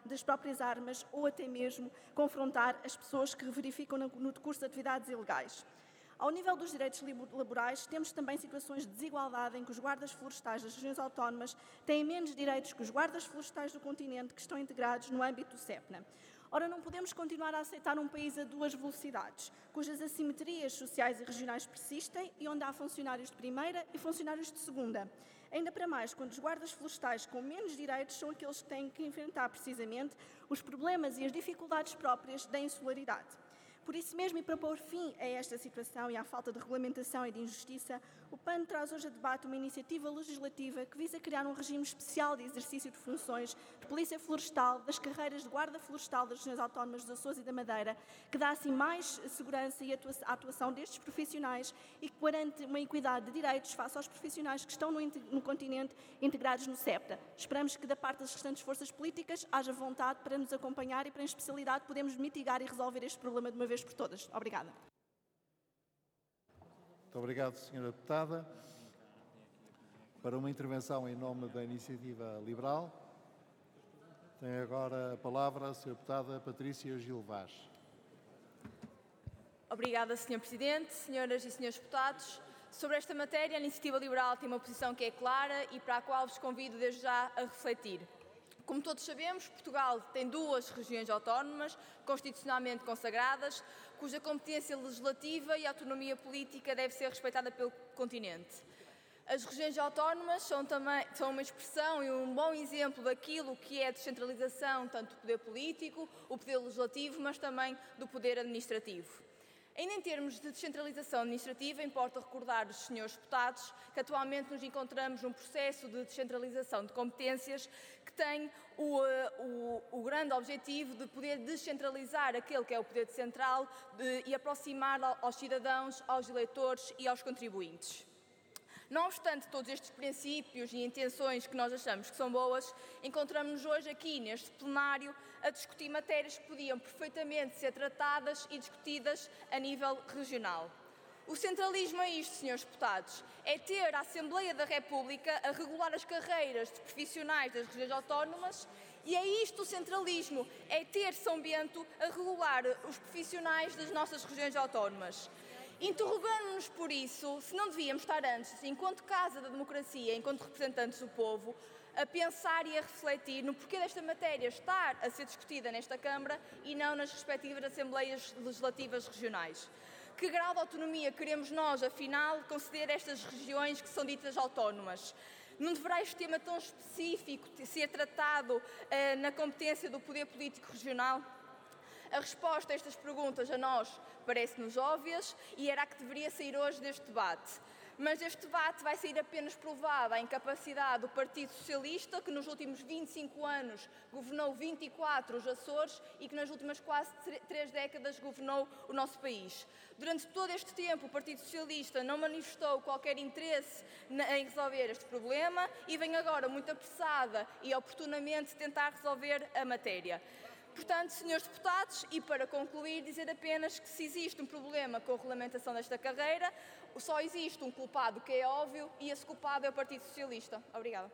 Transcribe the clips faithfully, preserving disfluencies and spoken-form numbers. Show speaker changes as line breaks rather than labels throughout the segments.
das próprias armas ou até mesmo confrontar as pessoas que verificam no decurso de atividades ilegais. Ao nível dos direitos laborais, temos também situações de desigualdade em que os guardas florestais das regiões autónomas têm menos direitos que os guardas florestais do continente que estão integrados no âmbito do SEPNA. Ora, não podemos continuar a aceitar um país a duas velocidades, cujas assimetrias sociais e regionais persistem e onde há funcionários de primeira e funcionários de segunda. Ainda para mais, quando os guardas florestais com menos direitos são aqueles que têm que enfrentar precisamente os problemas e as dificuldades próprias da insularidade. Por isso mesmo, e para pôr fim a esta situação e à falta de regulamentação e de injustiça, o P A N traz hoje a debate uma iniciativa legislativa que visa criar um regime especial de exercício de funções de polícia florestal, das carreiras de guarda florestal das regiões autónomas dos Açores e da Madeira, que dá assim mais segurança e à atuação destes profissionais e que garante uma equidade de direitos face aos profissionais que estão no, no continente integrados no SEPTA. Esperamos que da parte das restantes forças políticas haja vontade para nos acompanhar e para, em especialidade, podermos mitigar e resolver este problema de uma vez por todas. Obrigada.
Muito obrigado, senhora Deputada. Para uma intervenção em nome da Iniciativa Liberal, tem agora a palavra a senhora Deputada Patrícia Gil Vaz.
Obrigada, senhor Presidente, senhoras e senhores deputados. Sobre esta matéria, a Iniciativa Liberal tem uma posição que é clara e para a qual vos convido desde já a refletir. Como todos sabemos, Portugal tem duas regiões autónomas constitucionalmente consagradas, cuja competência legislativa e autonomia política deve ser respeitada pelo continente. As regiões autónomas são, também, são uma expressão e um bom exemplo daquilo que é a descentralização, tanto do poder político, o poder legislativo, mas também do poder administrativo. Ainda em termos de descentralização administrativa, importa recordar aos senhores deputados que atualmente nos encontramos num processo de descentralização de competências que tem o, o, o grande objetivo de poder descentralizar aquele que é o poder central de, e aproximar aos cidadãos, aos eleitores e aos contribuintes. Não obstante todos estes princípios e intenções que nós achamos que são boas, encontramos-nos hoje aqui neste plenário a discutir matérias que podiam perfeitamente ser tratadas e discutidas a nível regional. O centralismo é isto, senhores deputados, é ter a Assembleia da República a regular as carreiras de profissionais das regiões autónomas e é isto o centralismo, é ter São Bento a regular os profissionais das nossas regiões autónomas. Interrogamos-nos por isso se não devíamos estar antes, enquanto Casa da Democracia, enquanto representantes do povo, a pensar e a refletir no porquê desta matéria estar a ser discutida nesta Câmara e não nas respectivas Assembleias Legislativas Regionais. Que grau de autonomia queremos nós, afinal, conceder a estas regiões que são ditas autónomas? Não deverá este tema tão específico ser tratado eh, na competência do poder político regional? A resposta a estas perguntas a nós parece-nos óbvias e era a que deveria sair hoje deste debate. Mas este debate vai sair apenas provada a incapacidade do Partido Socialista, que nos últimos vinte e cinco anos governou vinte e quatro os Açores e que nas últimas quase três décadas governou o nosso país. Durante todo este tempo, o Partido Socialista não manifestou qualquer interesse em resolver este problema e vem agora, muito apressada e oportunamente, tentar resolver a matéria. Portanto, senhores deputados, e para concluir, dizer apenas que se existe um problema com a regulamentação desta carreira, só existe um culpado que é óbvio e esse culpado é o Partido Socialista. Obrigada.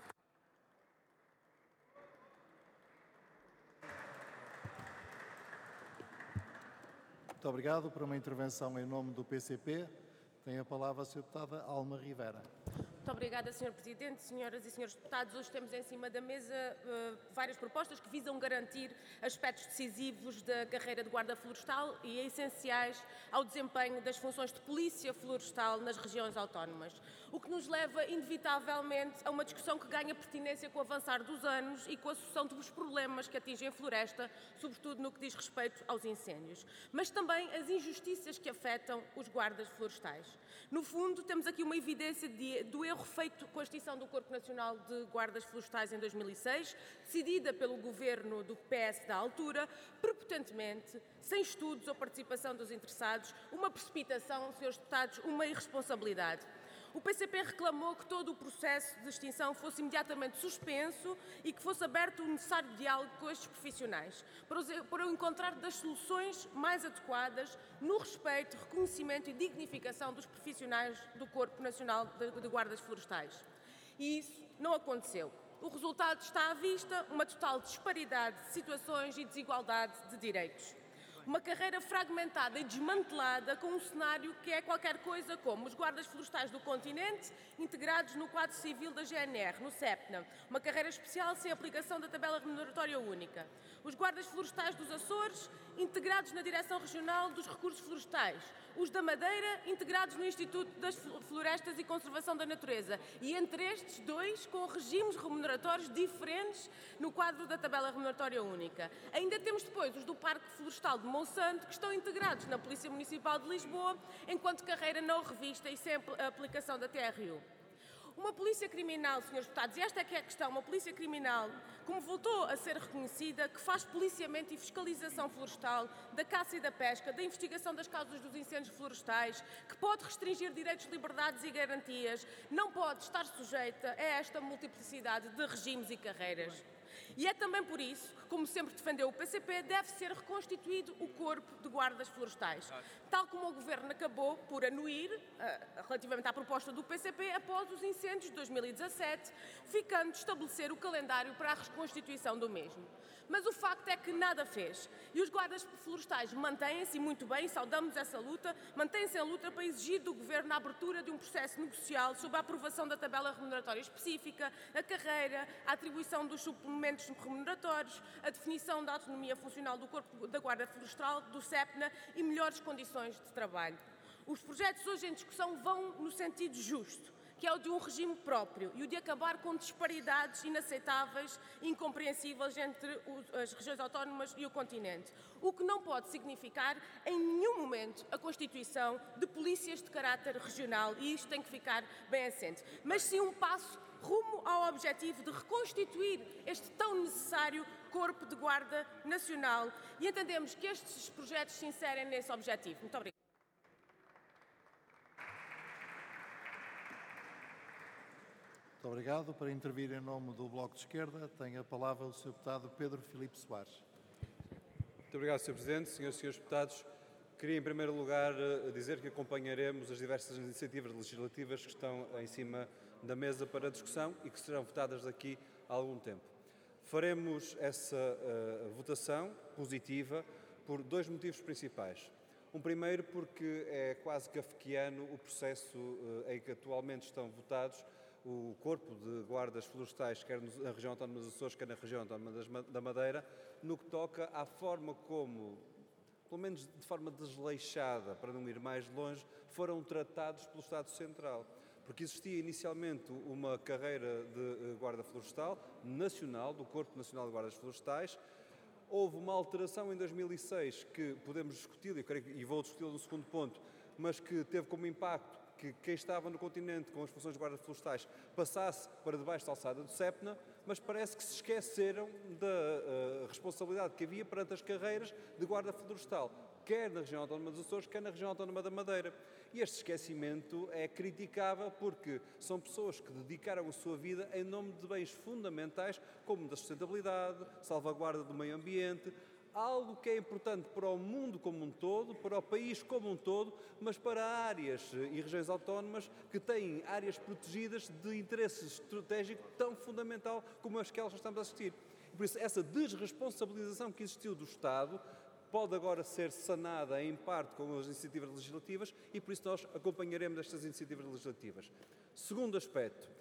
Muito obrigado. Para uma intervenção em nome do P C P, tem a palavra a senhora Deputada Alma Rivera.
Muito obrigada, senhor Presidente, senhoras e senhores deputados. Hoje temos em cima da mesa uh, várias propostas que visam garantir aspectos decisivos da carreira de guarda florestal e essenciais ao desempenho das funções de polícia florestal nas regiões autónomas. O que nos leva, inevitavelmente, a uma discussão que ganha pertinência com o avançar dos anos e com a sucessão dos problemas que atingem a floresta, sobretudo no que diz respeito aos incêndios, mas também as injustiças que afetam os guardas florestais. No fundo, temos aqui uma evidência de, do erro feito com a extinção do Corpo Nacional de Guardas Florestais em dois mil e seis, decidida pelo governo do P S da altura, prepotentemente, sem estudos ou participação dos interessados, uma precipitação, senhores deputados, uma irresponsabilidade. O P C P reclamou que todo o processo de extinção fosse imediatamente suspenso e que fosse aberto o necessário diálogo com estes profissionais, para o encontrar das soluções mais adequadas no respeito, reconhecimento e dignificação dos profissionais do Corpo Nacional de Guardas Florestais. E isso não aconteceu. o resultado está à vista, uma total disparidade de situações e desigualdade de direitos. Uma carreira fragmentada e desmantelada com um cenário que é qualquer coisa como os guardas florestais do continente integrados no quadro civil da G N R, no SEPNA, uma carreira especial sem aplicação da tabela remuneratória única. Os guardas florestais dos Açores integrados na Direção Regional dos Recursos Florestais. Os da Madeira integrados no Instituto das Florestas e Conservação da Natureza. E entre estes dois, com regimes remuneratórios diferentes no quadro da tabela remuneratória única. Ainda temos depois os do Parque Florestal de Monsanto, que estão integrados na Polícia Municipal de Lisboa, enquanto carreira não revista e sem aplicação da T R U. Uma polícia criminal, senhores deputados, e esta é que é a questão, uma polícia criminal, como voltou a ser reconhecida, que faz policiamento e fiscalização florestal, da caça e da pesca, da investigação das causas dos incêndios florestais, que pode restringir direitos, liberdades e garantias, não pode estar sujeita a esta multiplicidade de regimes e carreiras. E é também por isso que, como sempre defendeu o P C P, deve ser reconstituído o corpo de guardas florestais, tal como o Governo acabou por anuir, uh, relativamente à proposta do P C P, após os incêndios de dois mil e dezassete, ficando de estabelecer o calendário para a reconstituição do mesmo. Mas o facto é que nada fez. E os guardas florestais mantêm-se, e muito bem, saudamos essa luta, mantêm-se em luta para exigir do Governo a abertura de um processo negocial sobre a aprovação da tabela remuneratória específica, a carreira, a atribuição dos suplementos remuneratórios, a definição da autonomia funcional do Corpo da Guarda Florestal, do SEPNA e melhores condições de trabalho. Os projetos hoje em discussão vão no sentido justo, que é o de um regime próprio e o de acabar com disparidades inaceitáveis e incompreensíveis entre as regiões autónomas e o continente. O que não pode significar, em nenhum momento, a constituição de polícias de caráter regional, e isto tem que ficar bem assente, mas sim um passo rumo ao objetivo de reconstituir este tão necessário Corpo de Guarda Nacional, e entendemos que estes projetos se inserem nesse objetivo. Muito obrigada.
Muito obrigado. Para intervir em nome do Bloco de Esquerda, tem a palavra o senhor deputado Pedro Filipe Soares.
Muito obrigado, senhor Presidente. Senhoras e senhores deputados, queria em primeiro lugar dizer que acompanharemos as diversas iniciativas legislativas que estão em cima da mesa para discussão e que serão votadas daqui a algum tempo. Faremos essa uh, votação positiva por dois motivos principais. Um primeiro porque é quase kafkiano o processo uh, em que atualmente estão votados o Corpo de Guardas Florestais, quer na região autónoma dos Açores, quer na região autónoma da Madeira, no que toca à forma como, pelo menos de forma desleixada, para não ir mais longe, foram tratados pelo Estado Central. Porque existia inicialmente uma carreira de guarda florestal nacional, do Corpo Nacional de Guardas Florestais. Houve uma alteração em dois mil e seis que podemos discutir, e, creio, e vou discuti-lo no segundo ponto, mas que teve como impacto que quem estava no continente com as funções de guardas florestais passasse para debaixo da alçada do SEPNA, mas parece que se esqueceram da uh, responsabilidade que havia perante as carreiras de guarda florestal, quer na região autónoma dos Açores, quer na região autónoma da Madeira. E este esquecimento é criticável porque são pessoas que dedicaram a sua vida em nome de bens fundamentais, como da sustentabilidade, salvaguarda do meio ambiente, algo que é importante para o mundo como um todo, para o país como um todo, mas para áreas e regiões autónomas que têm áreas protegidas de interesse estratégico tão fundamental como as que elas estamos a assistir. E por isso, essa desresponsabilização que existiu do Estado pode agora ser sanada em parte com as iniciativas legislativas e por isso nós acompanharemos estas iniciativas legislativas. Segundo aspecto,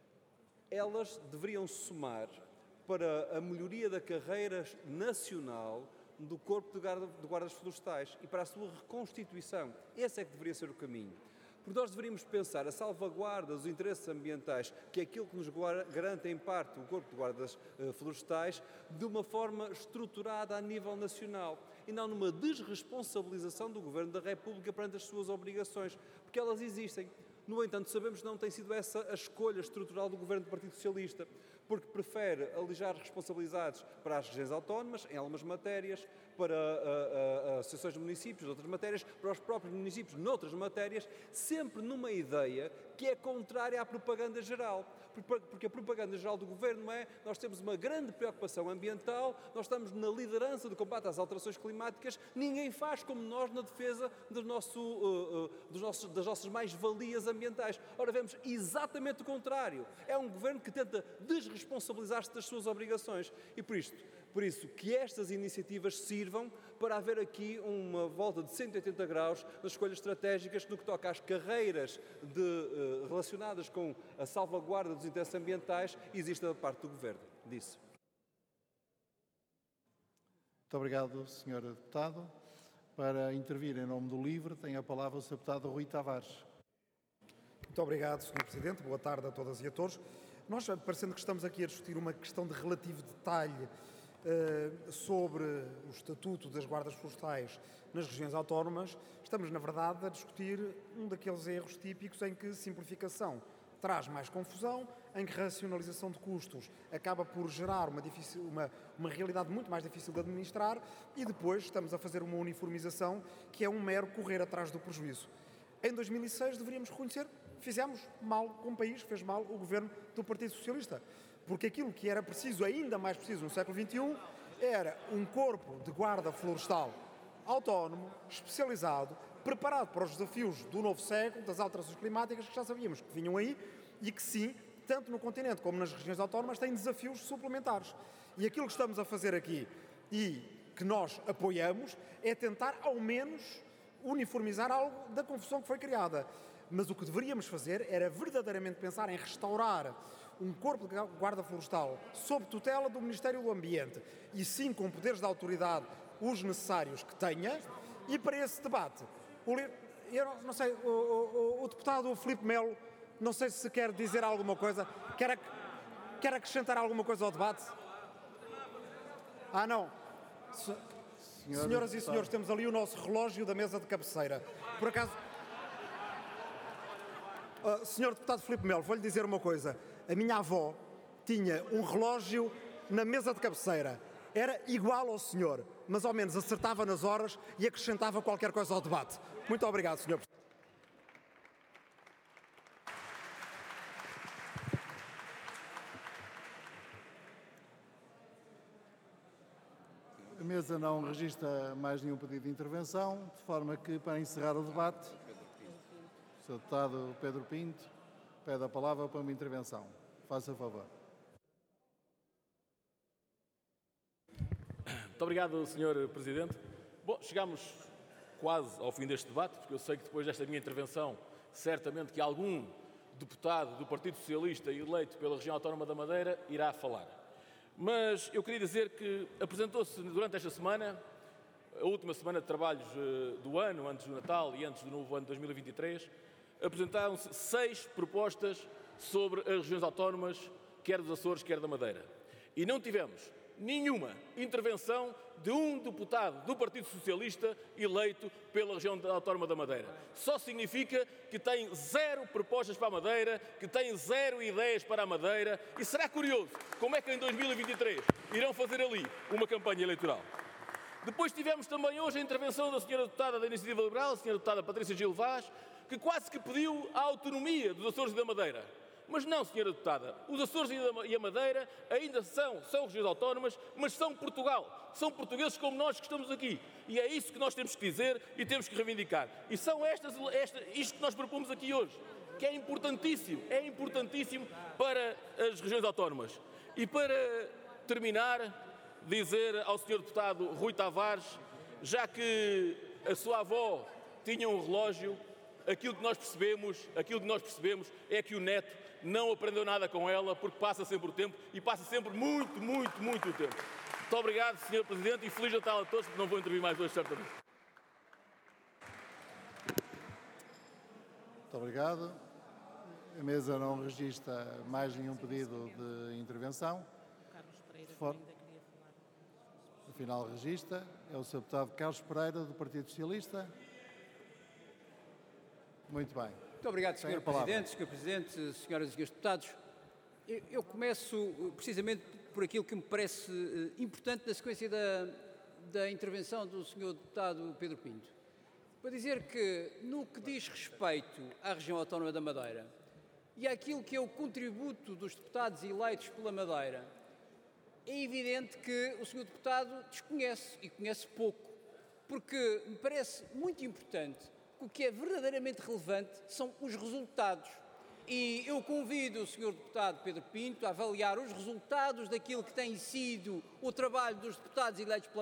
elas deveriam somar para a melhoria da carreira nacional do Corpo de, Guarda, de Guardas Florestais e para a sua reconstituição. Esse é que deveria ser o caminho. Porque nós deveríamos pensar a salvaguarda dos interesses ambientais, que é aquilo que nos garante em parte o Corpo de Guardas uh, Florestais, de uma forma estruturada a nível nacional e não numa desresponsabilização do Governo da República perante as suas obrigações, porque elas existem. No entanto, sabemos que não tem sido essa a escolha estrutural do Governo do Partido Socialista, porque prefere alijar responsabilidades para as regiões autónomas, em algumas matérias, para as associações de municípios, noutras matérias, para os próprios municípios, noutras matérias, sempre numa ideia que é contrária à propaganda geral. Porque a propaganda geral do Governo é: nós temos uma grande preocupação ambiental, nós estamos na liderança do combate às alterações climáticas, ninguém faz como nós na defesa do nosso, uh, uh, dos nossos, das nossas mais-valias ambientais. Ora, vemos exatamente o contrário. É um Governo que tenta desresponsabilizar desresponsabilizar-se das suas obrigações. E por isto, por isso, que estas iniciativas sirvam para haver aqui uma volta de cento e oitenta graus nas escolhas estratégicas no que toca às carreiras de, uh, relacionadas com a salvaguarda dos interesses ambientais, existe da parte do Governo. Disse.
Muito obrigado, senhor Deputado. Para intervir em nome do LIVRE, tem a palavra o senhor Deputado Rui Tavares.
Muito obrigado, senhor Presidente. Boa tarde a todas e a todos. Nós, parecendo que estamos aqui a discutir uma questão de relativo detalhe uh, sobre o Estatuto das Guardas Florestais nas regiões autónomas, estamos, na verdade, a discutir um daqueles erros típicos em que simplificação traz mais confusão, em que racionalização de custos acaba por gerar uma, difícil, uma, uma realidade muito mais difícil de administrar e depois estamos a fazer uma uniformização que é um mero correr atrás do prejuízo. Em dois mil e seis deveríamos reconhecer, fizemos mal com o país, fez mal o governo do Partido Socialista, porque aquilo que era preciso, ainda mais preciso no século vinte e um, era um corpo de guarda florestal autónomo, especializado, preparado para os desafios do novo século, das alterações climáticas que já sabíamos que vinham aí e que sim, tanto no continente como nas regiões autónomas, têm desafios suplementares. E aquilo que estamos a fazer aqui e que nós apoiamos é tentar ao menos uniformizar algo da confusão que foi criada. Mas o que deveríamos fazer era verdadeiramente pensar em restaurar um corpo de guarda florestal sob tutela do Ministério do Ambiente e sim com poderes de autoridade os necessários que tenha. E para esse debate, o, eu não sei, o, o, o deputado Filipe Melo, não sei se quer dizer alguma coisa, quer, quer acrescentar alguma coisa ao debate? Ah, não. Se, Senhora Senhoras deputado. E senhores, temos ali o nosso relógio da mesa de cabeceira. Por acaso... Uh, senhor deputado Filipe Melo, vou-lhe dizer uma coisa. A minha avó tinha um relógio na mesa de cabeceira. Era igual ao senhor, mas ao menos acertava nas horas e acrescentava qualquer coisa ao debate. Muito obrigado, senhor Presidente.
A mesa não registra mais nenhum pedido de intervenção, de forma que, para encerrar o debate, o senhor Deputado Pedro Pinto pede a palavra para uma intervenção. Faça favor.
Muito obrigado, senhor Presidente. Bom, chegamos quase ao fim deste debate, porque eu sei que depois desta minha intervenção, certamente que algum deputado do Partido Socialista eleito pela região autónoma da Madeira irá falar. Mas eu queria dizer que apresentou-se durante esta semana, a última semana de trabalhos do ano, antes do Natal e antes do novo ano de dois mil e vinte e três, apresentaram-se seis propostas sobre as regiões autónomas, quer dos Açores, quer da Madeira. E não tivemos nenhuma intervenção de um deputado do Partido Socialista eleito pela região autónoma da Madeira. Só significa que tem zero propostas para a Madeira, que tem zero ideias para a Madeira, e será curioso como é que em dois mil e vinte e três irão fazer ali uma campanha eleitoral. Depois tivemos também hoje a intervenção da senhora deputada da Iniciativa Liberal, a senhora deputada Patrícia Gil Vaz, que quase que pediu a autonomia dos Açores e da Madeira. Mas não, senhora deputada, os Açores e a Madeira ainda são, são regiões autónomas, mas são Portugal. São portugueses como nós que estamos aqui. E é isso que nós temos que dizer e temos que reivindicar. E são estas, esta, isto que nós propomos aqui hoje, que é importantíssimo, é importantíssimo para as regiões autónomas. E para terminar, dizer ao senhor deputado Rui Tavares, já que a sua avó tinha um relógio, aquilo que nós percebemos, aquilo que nós percebemos é que o neto não aprendeu nada com ela, porque passa sempre o tempo e passa sempre muito, muito, muito o tempo. Muito obrigado, senhor Presidente, e Feliz Natal a todos, porque não vou intervir mais hoje, certamente.
Muito obrigado. A mesa não registra mais nenhum pedido de intervenção. For... Afinal, registra. É o senhor deputado Carlos Pereira, do Partido Socialista. Muito bem.
Muito obrigado, senhor Presidente, senhor Presidente, senhoras e senhores deputados. Eu, eu começo precisamente por aquilo que me parece uh, importante na sequência da, da intervenção do senhor deputado Pedro Pinto. Para dizer que, no que diz respeito à região autónoma da Madeira e àquilo que é o contributo dos deputados eleitos pela Madeira, é evidente que o senhor deputado desconhece e conhece pouco, porque me parece muito importante que o que é verdadeiramente relevante são os resultados. E eu convido o senhor Deputado Pedro Pinto a avaliar os resultados daquilo que tem sido o trabalho dos deputados eleitos pela